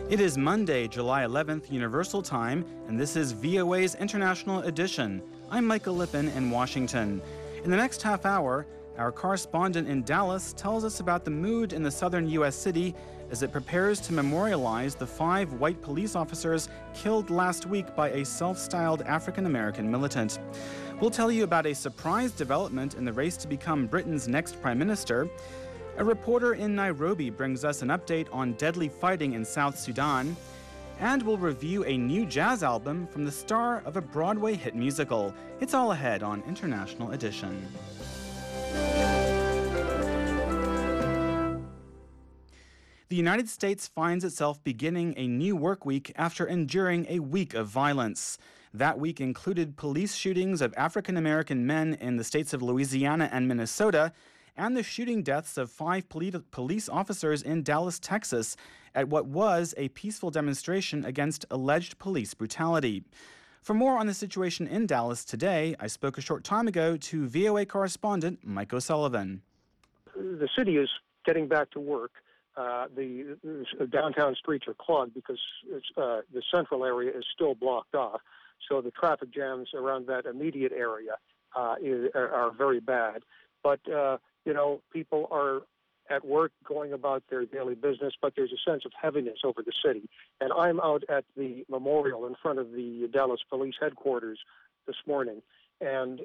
It is Monday, July 11th, Universal Time, and this is VOA's International Edition. I'm Michael Lippin in Washington. In the next half hour, our correspondent in Dallas tells us about the mood in the southern U.S. city as it prepares to memorialize the 5 white police officers killed last week by a self-styled African-American militant. We'll tell you about a surprise development in the race to become Britain's next prime minister. A reporter in Nairobi brings us an update on deadly fighting in South Sudan. And we'll review a new jazz album from the star of a Broadway hit musical. It's all ahead on International Edition. The United States finds itself beginning a new work week after enduring a week of violence. That week included police shootings of African-American men in the states of Louisiana and Minnesota, and the shooting deaths of 5 police officers in Dallas, Texas, at what was a peaceful demonstration against alleged police brutality. For more on the situation in Dallas today, I spoke a short time ago to VOA correspondent Mike O'Sullivan. The city is getting back to work. The downtown streets are clogged because the central area is still blocked off. So the traffic jams around that immediate area are very bad. But people are at work going about their daily business, but there's a sense of heaviness over the city. And I'm out at the memorial in front of the Dallas Police Headquarters this morning. And,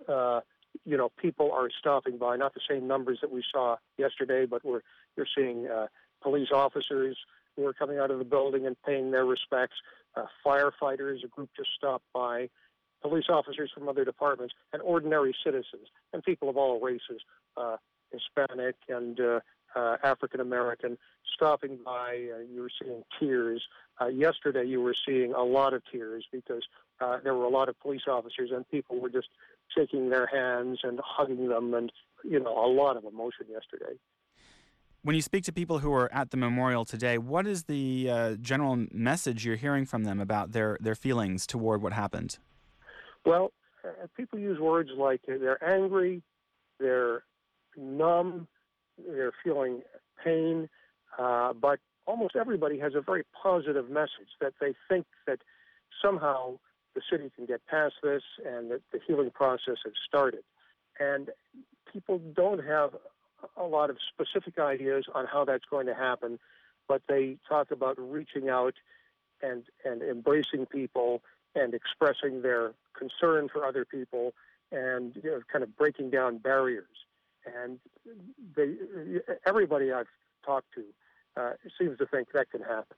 people are stopping by, not the same numbers that we saw yesterday, but you're seeing police officers who are coming out of the building and paying their respects, firefighters, a group just stopped by, police officers from other departments, and ordinary citizens, and people of all races, Hispanic and African-American, stopping by. You were seeing tears. Yesterday you were seeing a lot of tears because there were a lot of police officers and people were just shaking their hands and hugging them, and, a lot of emotion yesterday. When you speak to people who are at the memorial today, what is the general message you're hearing from them about their feelings toward what happened? Well, people use words like they're angry, they're numb, they're feeling pain, but almost everybody has a very positive message that they think that somehow the city can get past this and that the healing process has started. And people don't have a lot of specific ideas on how that's going to happen, but they talk about reaching out and embracing people and expressing their concern for other people and kind of breaking down barriers. And everybody I've talked to seems to think that can happen.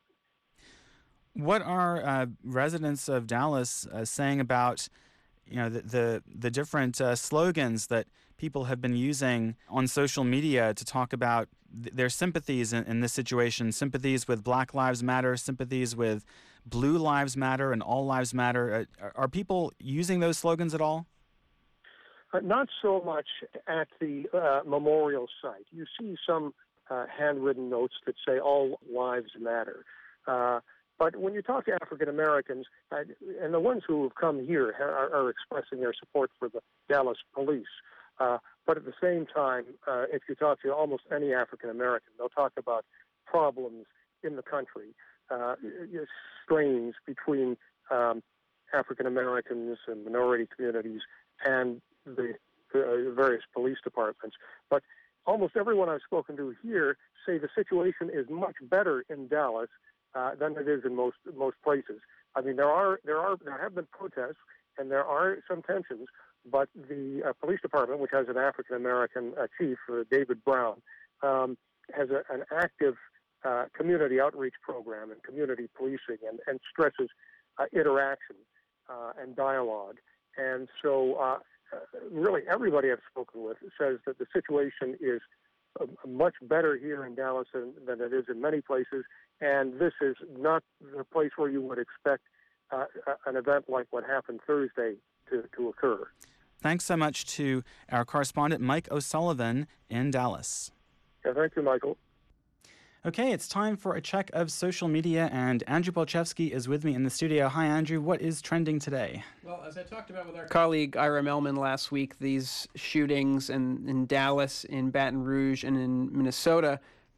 What are residents of Dallas saying about the different slogans that people have been using on social media to talk about their sympathies in this situation, sympathies with Black Lives Matter, sympathies with Blue Lives Matter and All Lives Matter? Are people using those slogans at all? Not so much at the memorial site. You see some handwritten notes that say all lives matter. But when you talk to African Americans, and the ones who have come here are expressing their support for the Dallas police. But at the same time, if you talk to almost any African American, they'll talk about problems in the country, strains between African Americans and minority communities and the various police departments. But almost everyone I've spoken to here say the situation is much better in Dallas than it is in most places. I mean, there have been protests and there are some tensions, but the police department, which has an African American chief, David Brown, has an active community outreach program and community policing and stresses interaction and dialogue. And so really everybody I've spoken with says that the situation is much better here in Dallas than it is in many places, and this is not the place where you would expect an event like what happened Thursday to occur. Thanks so much to our correspondent Mike O'Sullivan in Dallas. Yeah, thank you, Michael. Okay, it's time for a check of social media, and Andrew Polchevsky is with me in the studio. Hi, Andrew. What is trending today? Well, as I talked about with our colleague Ira Melman last week, these shootings in Dallas, in Baton Rouge, and in Minnesota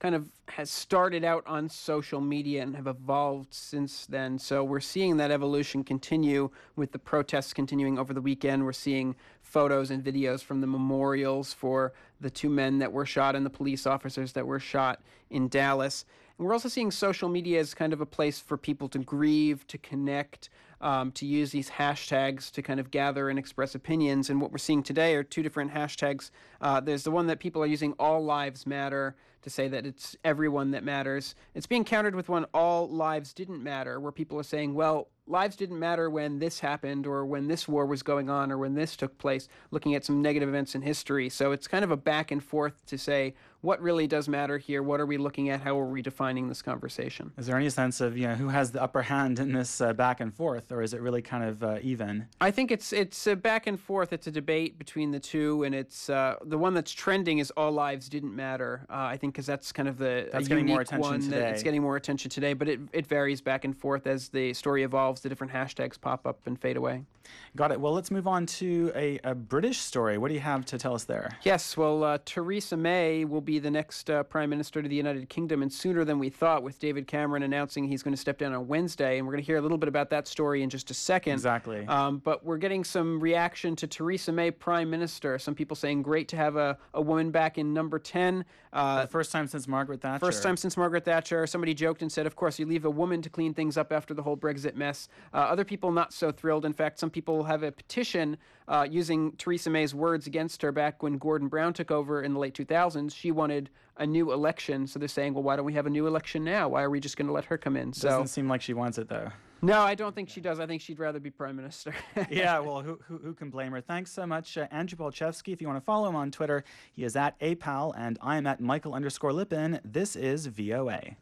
kind of has started out on social media and have evolved since then. So we're seeing that evolution continue with the protests continuing over the weekend. We're seeing photos and videos from the memorials for the two men that were shot and the police officers that were shot in Dallas. And we're also seeing social media as kind of a place for people to grieve, to connect, to use these hashtags to kind of gather and express opinions. And what we're seeing today are two different hashtags. There's the one that people are using, All Lives Matter, to say that it's everyone that matters. It's being countered with one, All Lives Didn't Matter, where people are saying, well, lives didn't matter when this happened or when this war was going on or when this took place, looking at some negative events in history. So it's kind of a back and forth to say what really does matter here, what are we looking at, how are we defining this conversation. Is there any sense of who has the upper hand in this back and forth, or is it really kind of even? I think it's a back and forth. It's a debate between the two, and it's the one that's trending is All Lives Didn't Matter. I think because that's kind of that's getting more attention today. It's getting more attention today, but it varies back and forth as the story evolves. The different hashtags pop up and fade away. Got it. Well, let's move on to a British story. What do you have to tell us there? Yes, well, Theresa May will be the next Prime Minister to the United Kingdom, and sooner than we thought, with David Cameron announcing he's going to step down on Wednesday, and we're going to hear a little bit about that story in just a second. Exactly. But we're getting some reaction to Theresa May, Prime Minister. Some people saying great to have a woman back in number 10. The first time since Margaret Thatcher. First time since Margaret Thatcher. Somebody joked and said, of course, you leave a woman to clean things up after the whole Brexit mess. Other people not so thrilled. In fact, some people have a petition using Theresa May's words against her back when Gordon Brown took over in the late 2000s. She wanted a new election. So they're saying, well, why don't we have a new election now? Why are we just going to let her come in? Doesn't seem like she wants it, though. No, I don't think she does. I think she'd rather be Prime Minister. Yeah, well, who can blame her? Thanks so much, Andrew Polchevsky. If you want to follow him on Twitter, he is at APAL, and I am at Michael_Lippin. This is VOA.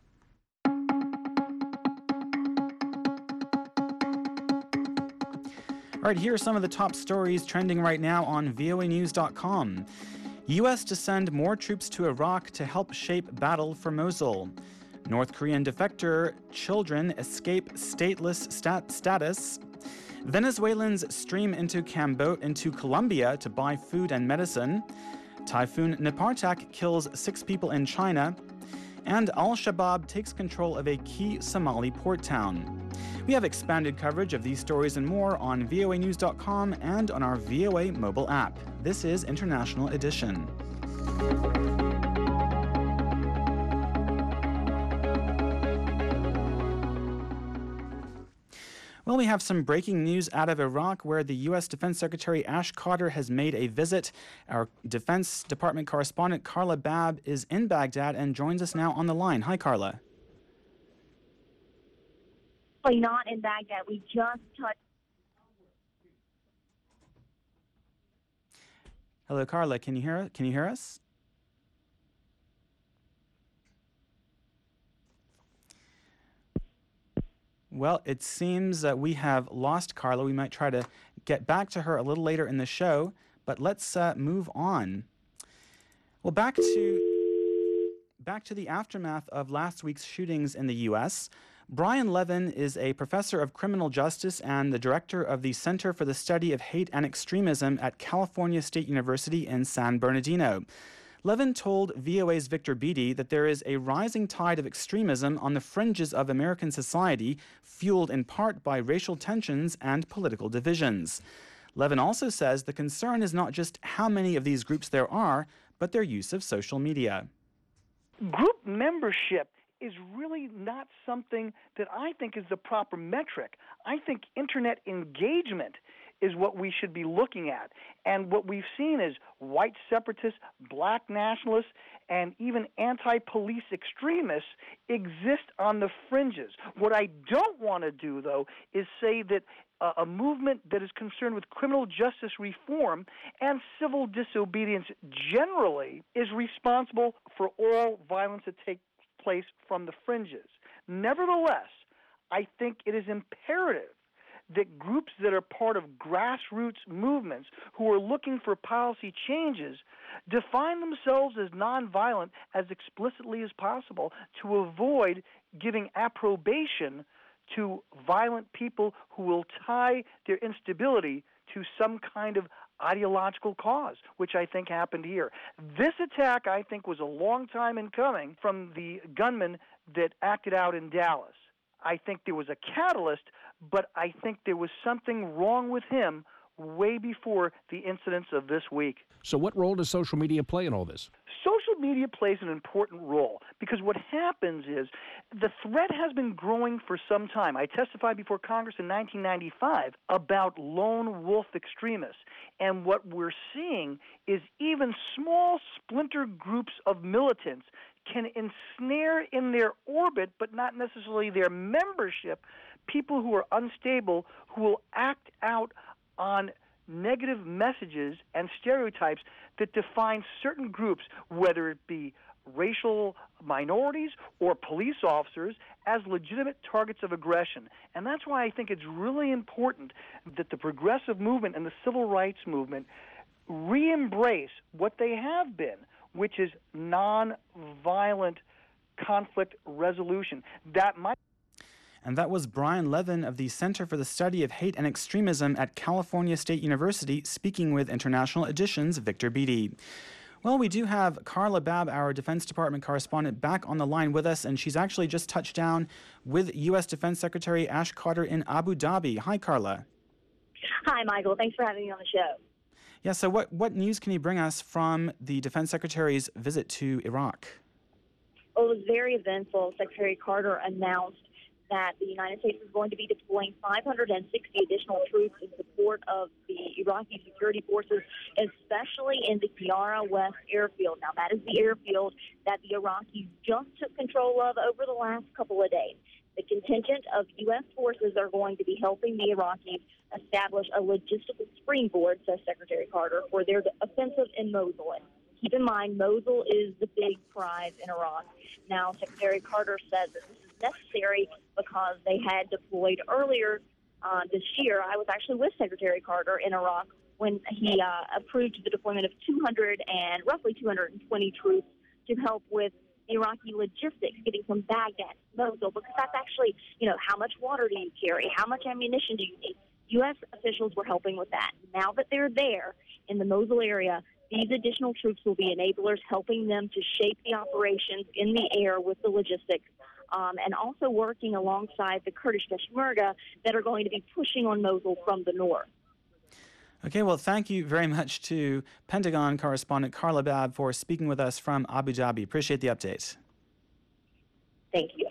All right, here are some of the top stories trending right now on voanews.com. U.S. to send more troops to Iraq to help shape battle for Mosul. North Korean defector children escape stateless status. Venezuelans stream into Colombia to buy food and medicine. Typhoon Nipartak kills 6 people in China. And Al-Shabaab takes control of a key Somali port town. We have expanded coverage of these stories and more on voanews.com and on our VOA mobile app. This is International Edition. Well, we have some breaking news out of Iraq, where the U.S. Defense Secretary Ash Carter has made a visit. Our Defense Department correspondent Carla Babb is in Baghdad and joins us now on the line. Hi, Carla. Not in Baghdad. We just touched. Hello, Carla. Can you hear us? Well, it seems that we have lost Carla. We might try to get back to her a little later in the show, but let's move on. Well, back to the aftermath of last week's shootings in the U.S. Brian Levin is a professor of criminal justice and the director of the Center for the Study of Hate and Extremism at California State University in San Bernardino. Levin told VOA's Victor Beattie that there is a rising tide of extremism on the fringes of American society, fueled in part by racial tensions and political divisions. Levin also says the concern is not just how many of these groups there are, but their use of social media. Group membership is really not something that I think is the proper metric. I think internet engagement is what we should be looking at. And what we've seen is white separatists, black nationalists, and even anti-police extremists exist on the fringes. What I don't want to do, though, is say that a movement that is concerned with criminal justice reform and civil disobedience generally is responsible for all violence that takes place from the fringes. Nevertheless, I think it is imperative that groups that are part of grassroots movements who are looking for policy changes define themselves as nonviolent as explicitly as possible to avoid giving approbation to violent people who will tie their instability to some kind of ideological cause, which I think happened here. This attack, I think, was a long time in coming from the gunman that acted out in Dallas. I think there was a catalyst, but I think there was something wrong with him way before the incidents of this week. So what role does social media play in all this? Social media plays an important role because what happens is the threat has been growing for some time. I testified before Congress in 1995 about lone wolf extremists, and what we're seeing is even small splinter groups of militants can ensnare in their orbit, but not necessarily their membership, people who are unstable who will act out on negative messages and stereotypes that define certain groups, whether it be racial minorities or police officers, as legitimate targets of aggression. And that's why I think it's really important that the progressive movement and the civil rights movement re-embrace what they have been, which is nonviolent conflict resolution. And that was Brian Levin of the Center for the Study of Hate and Extremism at California State University, speaking with International Edition's Victor Beattie. Well, we do have Carla Babb, our Defense Department correspondent, back on the line with us, and she's actually just touched down with U.S. Defense Secretary Ash Carter in Abu Dhabi. Hi, Carla. Hi, Michael. Thanks for having me on the show. Yeah, so what news can you bring us from the Defense Secretary's visit to Iraq? Well, it was very eventful. Secretary Carter announced that the United States is going to be deploying 560 additional troops in support of the Iraqi security forces, especially in the Kiara West airfield. Now, that is the airfield that the Iraqis just took control of over the last couple of days. The contingent of U.S. forces are going to be helping the Iraqis establish a logistical springboard, says Secretary Carter, for their offensive in Mosul. And keep in mind, Mosul is the big prize in Iraq. Now, Secretary Carter says that this is necessary because they had deployed earlier this year. I was actually with Secretary Carter in Iraq when he approved the deployment of roughly 220 troops to help with Iraqi logistics, getting from Baghdad to Mosul, because that's actually, how much water do you carry? How much ammunition do you need? U.S. officials were helping with that. Now that they're there in the Mosul area, these additional troops will be enablers, helping them to shape the operations in the air with the logistics, and also working alongside the Kurdish Peshmerga that are going to be pushing on Mosul from the north. Okay, well, thank you very much to Pentagon correspondent Carla Babb for speaking with us from Abu Dhabi. Appreciate the update. Thank you.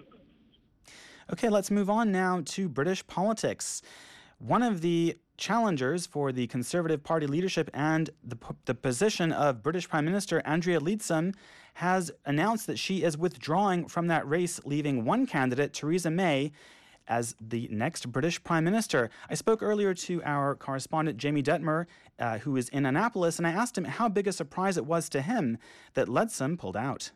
Okay, let's move on now to British politics. One of the challengers for the Conservative Party leadership and the position of British Prime Minister Andrea Leadsom has announced that she is withdrawing from that race, leaving one candidate, Theresa May, as the next British Prime Minister. I spoke earlier to our correspondent Jamie Detmer, who is in Annapolis, and I asked him how big a surprise it was to him that Leadsom pulled out.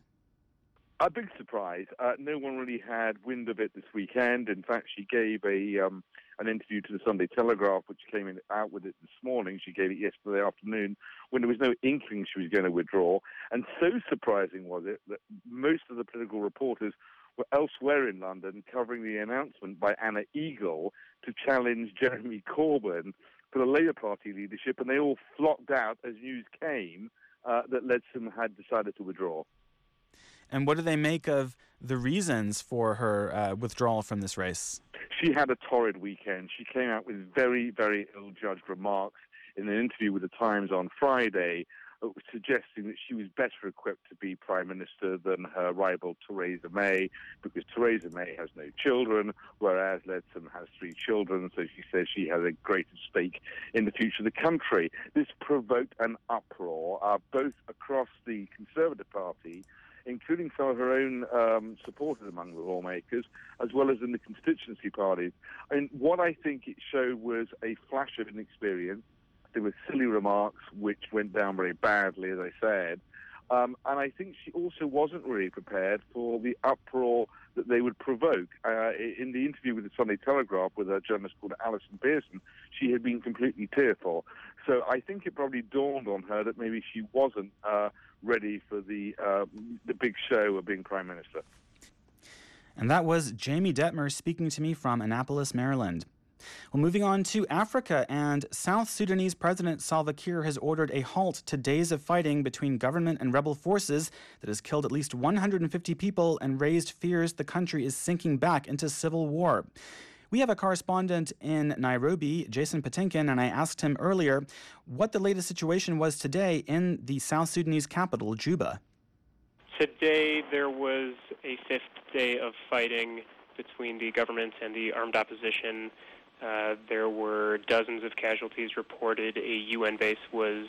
A big surprise. No one really had wind of it this weekend. In fact, she gave an interview to the Sunday Telegraph, which came out with it this morning. She gave it yesterday afternoon when there was no inkling she was going to withdraw. And so surprising was it that most of the political reporters were elsewhere in London covering the announcement by Anna Eagle to challenge Jeremy Corbyn for the Labour Party leadership, and they all flocked out as news came that Leadsom had decided to withdraw. And what do they make of the reasons for her withdrawal from this race? She had a torrid weekend. She came out with very, very ill-judged remarks in an interview with the Times on Friday, suggesting that she was better equipped to be Prime Minister than her rival Theresa May, because Theresa May has no children, whereas Leadsom has 3 children, so she says she has a greater stake in the future of the country. This provoked an uproar, both across the Conservative Party, including some of her own supporters among the lawmakers, as well as in the constituency parties. I mean, what I think it showed was a flash of inexperience. There were silly remarks which went down very badly, as I said. And I think she also wasn't really prepared for the uproar that they would provoke. In the interview with the Sunday Telegraph with a journalist called Alison Pearson, she had been completely tearful. So I think it probably dawned on her that maybe she wasn't ready for the big show of being Prime Minister. And that was Jamie Detmer speaking to me from Annapolis, Maryland. Well, moving on to Africa, and South Sudanese President Salva Kiir has ordered a halt to days of fighting between government and rebel forces that has killed at least 150 people and raised fears the country is sinking back into civil war. We have a correspondent in Nairobi, Jason Patinkin, and I asked him earlier what the latest situation was today in the South Sudanese capital, Juba. Today there was a fifth day of fighting between the government and the armed opposition. There were dozens of casualties reported. A UN base was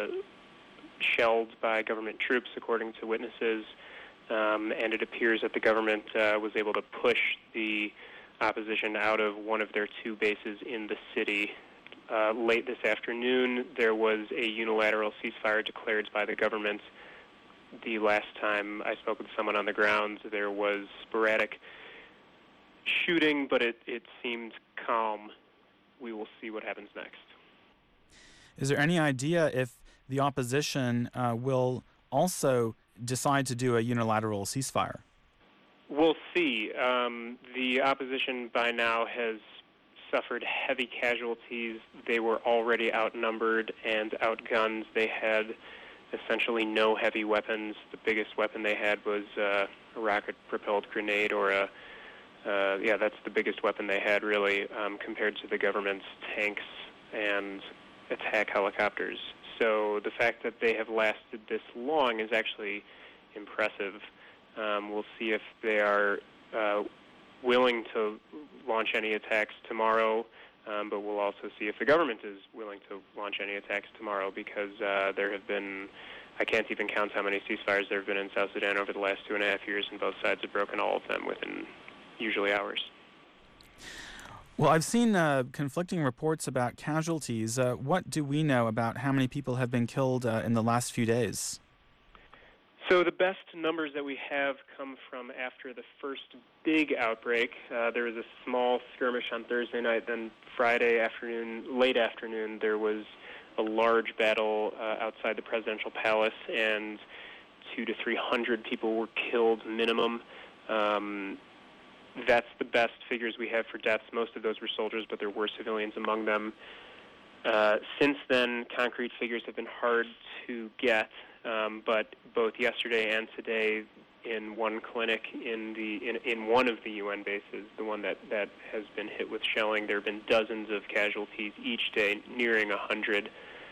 shelled by government troops, according to witnesses, and it appears that the government was able to push the opposition out of one of their two bases in the city. Late this afternoon, there was a unilateral ceasefire declared by the government. The last time I spoke with someone on the ground, there was sporadic shooting, but it seemed calm. We will see what happens next. Is there any idea if the opposition will also decide to do a unilateral ceasefire? We'll see. The opposition by now has suffered heavy casualties. They were already outnumbered and outgunned. They had essentially no heavy weapons. The biggest weapon they had was a rocket-propelled grenade, or that's the biggest weapon they had, really, compared to the government's tanks and attack helicopters. So the fact that they have lasted this long is actually impressive. We'll see if they are willing to launch any attacks tomorrow, but we'll also see if the government is willing to launch any attacks tomorrow, because there have been, I can't even count how many ceasefires there have been in South Sudan over the last 2.5 years, and both sides have broken all of them within usually hours. Well, I've seen conflicting reports about casualties. What do we know about how many people have been killed in the last few days? So the best numbers that we have come from after the first big outbreak. There was a small skirmish on Thursday night, then Friday afternoon, late afternoon, there was a large battle outside the presidential palace, and 200 to 300 people were killed minimum. That's the best figures we have for deaths. Most of those were soldiers, but there were civilians among them. Since then, concrete figures have been hard to get, but both yesterday and today, in one clinic in one of the UN bases, the one that has been hit with shelling, there have been dozens of casualties each day, nearing 100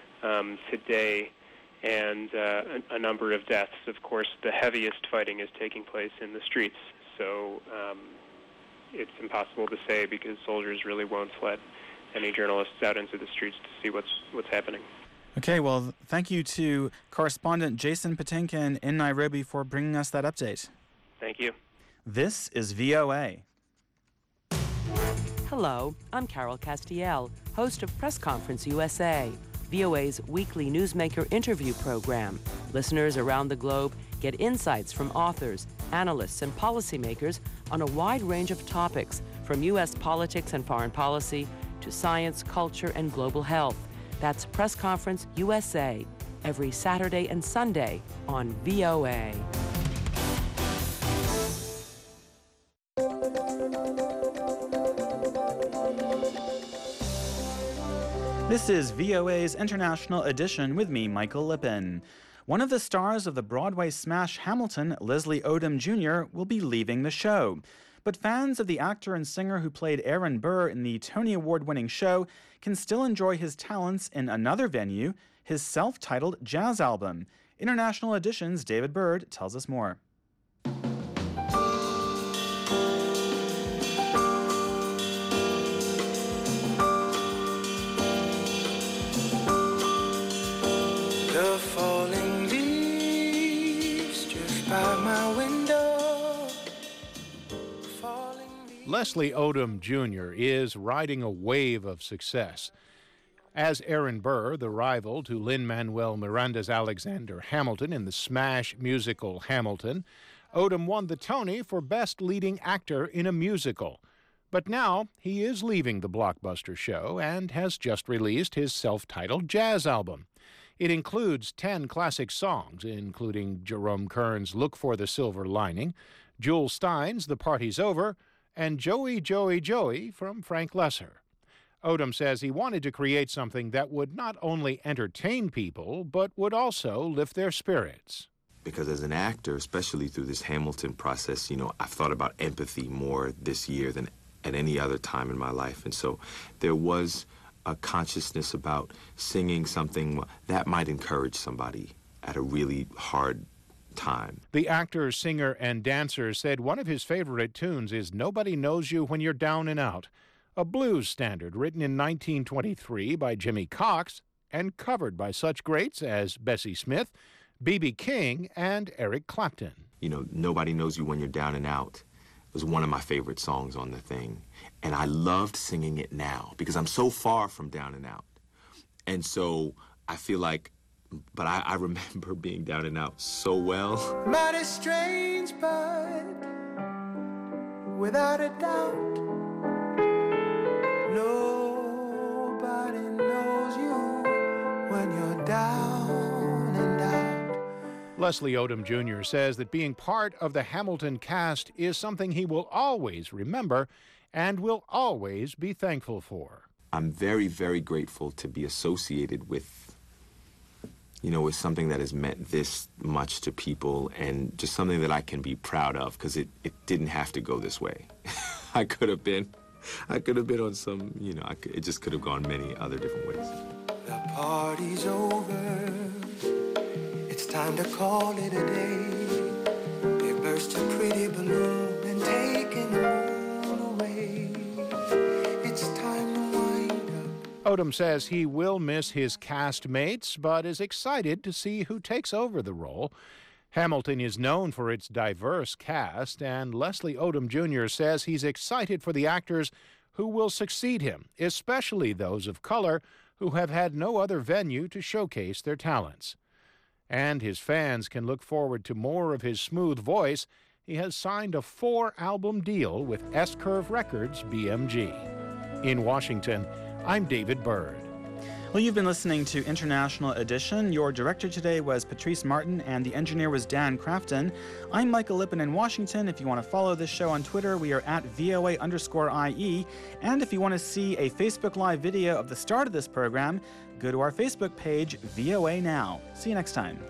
today, and a number of deaths. Of course, the heaviest fighting is taking place in the streets, so it's impossible to say, because soldiers really won't let any journalists out into the streets to see what's happening. Okay, well, thank you to correspondent Jason Patinkin in Nairobi for bringing us that update. Thank you. This is VOA. Hello, I'm Carol Castiel, host of Press Conference USA, VOA's weekly newsmaker interview program. Listeners around the globe get insights from authors, analysts, and policymakers on a wide range of topics, from U.S. politics and foreign policy to science, culture, and global health. That's Press Conference USA, every Saturday and Sunday on VOA. This is VOA's International Edition with me, Michael Lippin. One of the stars of the Broadway smash Hamilton, Leslie Odom Jr., will be leaving the show. But fans of the actor and singer who played Aaron Burr in the Tony Award-winning show can still enjoy his talents in another venue, his self-titled jazz album. International Edition's David Bird tells us more. The falling leaves drift by my window. Leslie Odom Jr. is riding a wave of success. As Aaron Burr, the rival to Lin-Manuel Miranda's Alexander Hamilton in the smash musical Hamilton, Odom won the Tony for Best Leading Actor in a Musical. But now he is leaving the blockbuster show and has just released his self-titled jazz album. It includes 10 classic songs, including Jerome Kern's Look for the Silver Lining, Jule Stein's The Party's Over, and Joey, Joey, Joey from Frank Loesser. Odom says he wanted to create something that would not only entertain people, but would also lift their spirits. Because as an actor, especially through this Hamilton process, I've thought about empathy more this year than at any other time in my life. And so there was a consciousness about singing something that might encourage somebody at a really hard time. The actor, singer, and dancer said one of his favorite tunes is Nobody Knows You When You're Down and Out, a blues standard written in 1923 by Jimmy Cox and covered by such greats as Bessie Smith, B.B. King, and Eric Clapton. Nobody Knows You When You're Down and Out was one of my favorite songs on the thing. And I loved singing it now because I'm so far from down and out. And so I feel like, but I remember being down and out so well. Mighty strange, but without a doubt, nobody knows you when you're down and out. Leslie Odom Jr. says that being part of the Hamilton cast is something he will always remember and will always be thankful for. I'm very, very grateful to be associated with with something that has meant this much to people and just something that I can be proud of because it didn't have to go this way. I could have been on some, it just could have gone many other different ways. The party's over. It's time to call it a day. They burst a pretty balloon and taking the moon away. It's time to wind up. Odom says he will miss his castmates, but is excited to see who takes over the role. Hamilton is known for its diverse cast, and Leslie Odom Jr. says he's excited for the actors who will succeed him, especially those of color who have had no other venue to showcase their talents. And his fans can look forward to more of his smooth voice. He has signed a 4-album deal with S-Curve Records, BMG. In Washington, I'm David Bird. Well, you've been listening to International Edition. Your director today was Patrice Martin, and the engineer was Dan Crafton. I'm Michael Lippin in Washington. If you want to follow this show on Twitter, we are at VOA_IE. And if you want to see a Facebook Live video of the start of this program, go to our Facebook page, VOA Now. See you next time.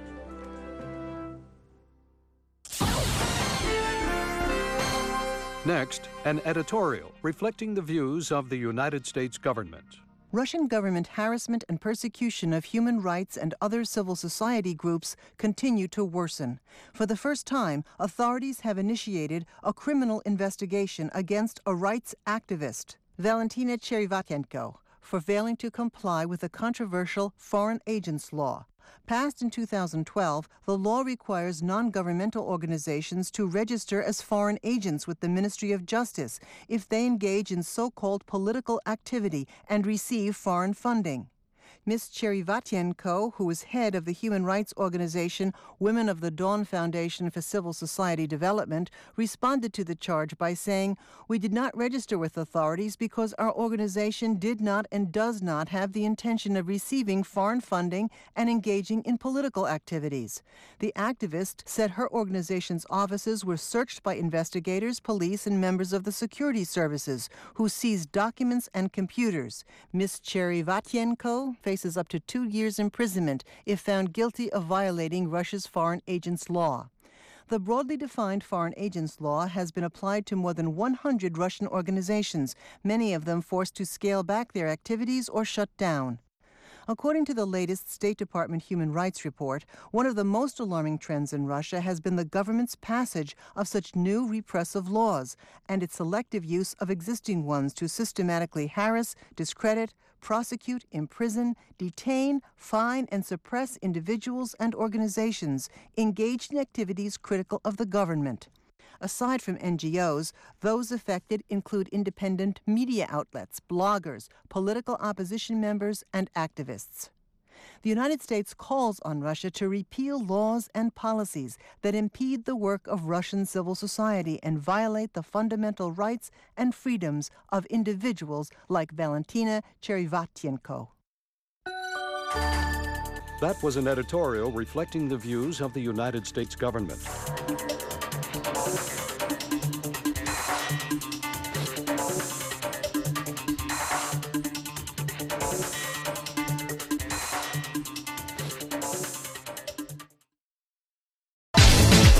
Next, an editorial reflecting the views of the United States government. Russian government harassment and persecution of human rights and other civil society groups continue to worsen. For the first time, authorities have initiated a criminal investigation against a rights activist, Valentina Cherevatienko, for failing to comply with a controversial foreign agents law. Passed in 2012, the law requires non-governmental organizations to register as foreign agents with the Ministry of Justice if they engage in so-called political activity and receive foreign funding. Ms. Cherevatienko, who is head of the human rights organization Women of the Dawn Foundation for Civil Society Development, responded to the charge by saying, "We did not register with authorities because our organization did not and does not have the intention of receiving foreign funding and engaging in political activities." The activist said her organization's offices were searched by investigators, police, and members of the security services, who seized documents and computers. Ms. Cherevatienko faces up to 2 years imprisonment if found guilty of violating Russia's foreign agents law. The broadly defined foreign agents law has been applied to more than 100 Russian organizations, many of them forced to scale back their activities or shut down. According to the latest State Department Human Rights Report, one of the most alarming trends in Russia has been the government's passage of such new repressive laws and its selective use of existing ones to systematically harass, discredit, prosecute, imprison, detain, fine, and suppress individuals and organizations engaged in activities critical of the government. Aside from NGOs, those affected include independent media outlets, bloggers, political opposition members, and activists. The United States calls on Russia to repeal laws and policies that impede the work of Russian civil society and violate the fundamental rights and freedoms of individuals like Valentina Cherevatienko. That was an editorial reflecting the views of the United States government.